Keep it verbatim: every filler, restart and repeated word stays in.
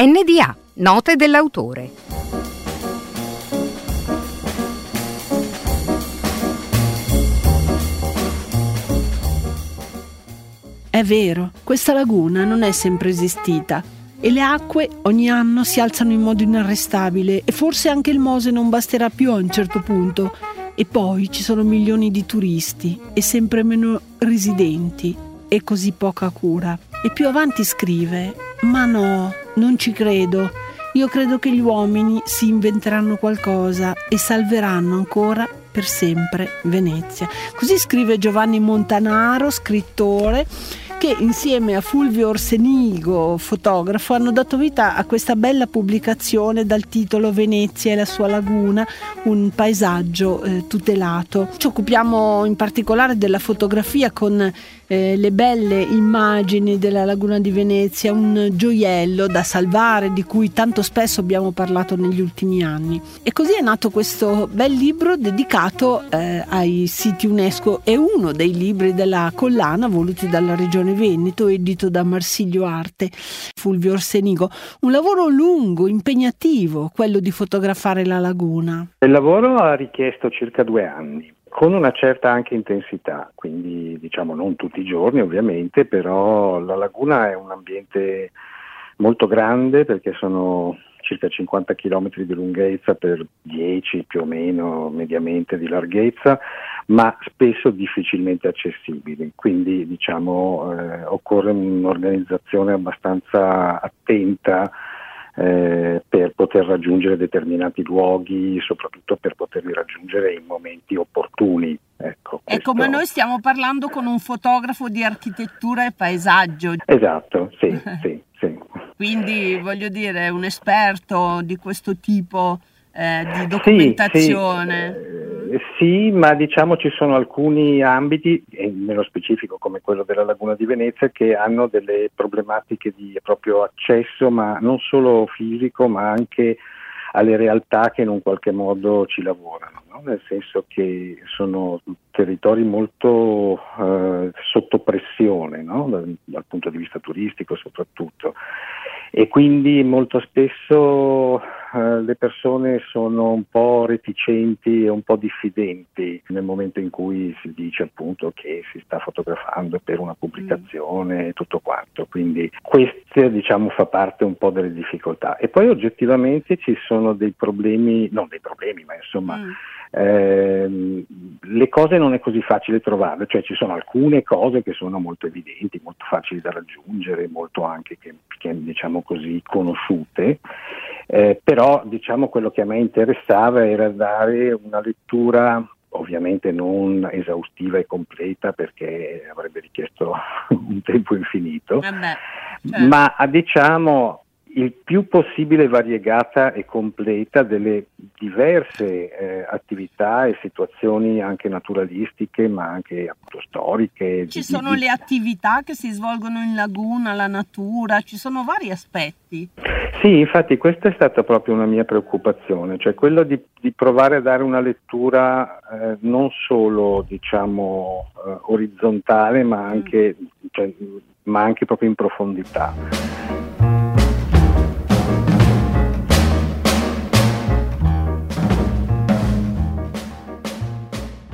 N D A, note dell'autore. È vero, questa laguna non è sempre esistita e le acque ogni anno si alzano in modo inarrestabile e forse anche il Mose non basterà più a un certo punto. E poi ci sono milioni di turisti e sempre meno residenti e così poca cura. E più avanti scrive: ma no, non ci credo. Io credo che gli uomini si inventeranno qualcosa e salveranno ancora per sempre Venezia. Così scrive Giovanni Montanaro, scrittore, che insieme a Fulvio Orsenigo, fotografo, hanno dato vita a questa bella pubblicazione dal titolo Venezia e la sua laguna, un paesaggio eh, tutelato. Ci occupiamo in particolare della fotografia con eh, le belle immagini della laguna di Venezia, un gioiello da salvare di cui tanto spesso abbiamo parlato negli ultimi anni. E così è nato questo bel libro dedicato eh, ai siti UNESCO, è uno dei libri della collana voluti dalla Regione Veneto, edito da Marsiglio Arte. Fulvio Orsenigo, un lavoro lungo, impegnativo, quello di fotografare la laguna. Il lavoro ha richiesto circa due anni, con una certa anche intensità, quindi diciamo non tutti i giorni ovviamente, però la laguna è un ambiente molto grande perché sono circa cinquanta chilometri di lunghezza per dieci più o meno mediamente di larghezza, ma spesso difficilmente accessibili, quindi diciamo eh, occorre un'organizzazione abbastanza attenta eh, per poter raggiungere determinati luoghi, soprattutto per poterli raggiungere in momenti opportuni. Ecco, è come noi stiamo parlando con un fotografo di architettura e paesaggio. Esatto, sì, sì, sì. Quindi voglio dire, un esperto di questo tipo eh, di documentazione. Sì, sì, eh, sì, ma diciamo ci sono alcuni ambiti, e nello specifico come quello della Laguna di Venezia, che hanno delle problematiche di proprio accesso, ma non solo fisico, ma anche alle realtà che in un qualche modo ci lavorano, no? Nel senso che sono territori molto eh, sotto pressione, no? dal, dal punto di vista turistico soprattutto, e quindi molto spesso eh, le persone sono un po' reticenti e un po' diffidenti nel momento in cui si dice appunto che si sta fotografando per una pubblicazione e tutto quanto, quindi questo diciamo fa parte un po' delle difficoltà. E poi oggettivamente ci sono dei problemi, non dei problemi ma insomma mm. ehm, le cose non è così facile trovarle, cioè ci sono alcune cose che sono molto evidenti, molto facili da raggiungere, molto anche che, che diciamo così conosciute, eh, però diciamo quello che a me interessava era dare una lettura ovviamente non esaustiva e completa perché avrebbe richiesto un tempo infinito, Vabbè, certo. ma diciamo il più possibile variegata e completa delle diverse eh, attività e situazioni anche naturalistiche ma anche appunto storiche. Ci di, sono di... le attività che si svolgono in laguna, la natura, ci sono vari aspetti. Sì, infatti questa è stata proprio una mia preoccupazione, cioè quello di, di provare a dare una lettura eh, non solo diciamo eh, orizzontale ma anche, mm. cioè, ma anche proprio in profondità.